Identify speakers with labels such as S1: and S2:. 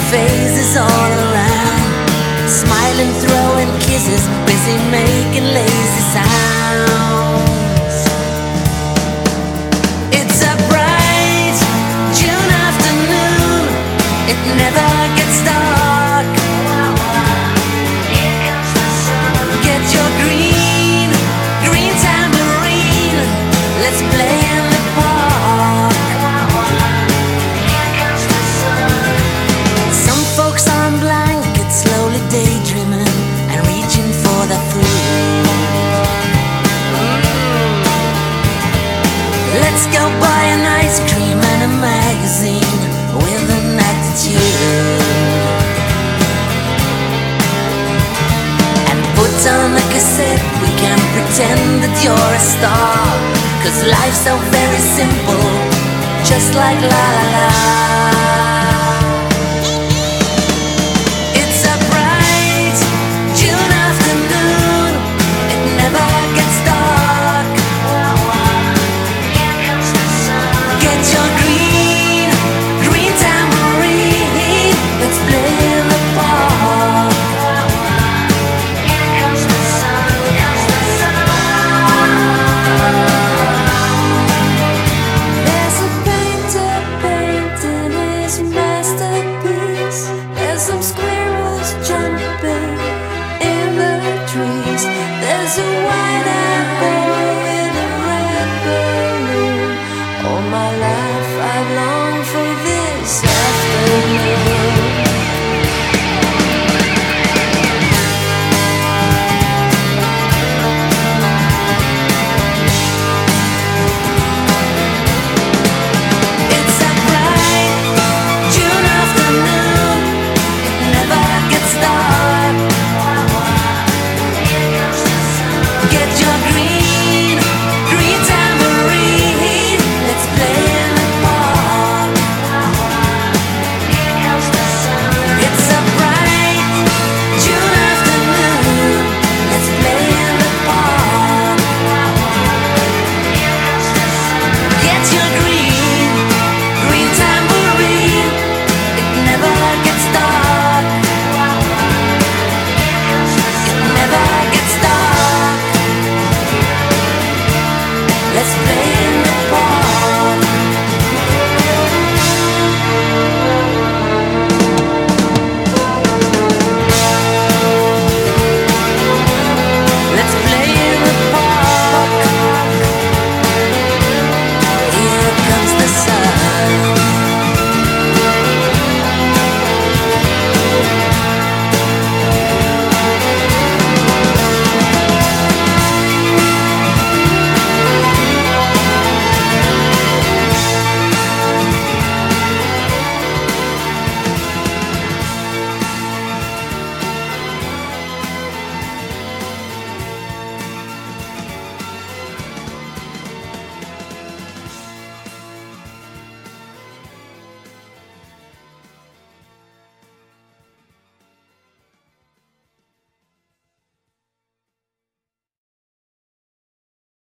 S1: faces all around, smiling, throwing kisses, busy making lazy sounds. It's a bright June afternoon, it never gets dark. Here comes the sun. Get your green, green tambourine, let's play in the park. Here comes the sun. Some folks are on blankets, slowly daydreaming and reaching for the thrill. Let's go buy an ice cream and a magazine with an attitude, and put on a cassette. We can pretend that you're a star, 'cause life's so very simple, just like la la la. It's a bright June afternoon, it never gets dark. Here comes the sun. Get your green, green tambourine, let's play in the park. Here comes the sun, comes the sun. There's a painter painting his masterpiece. There's some squirrels jumping in the trees. There's a white-eyed boy with a red balloon. All my life I've longed for this afternoon.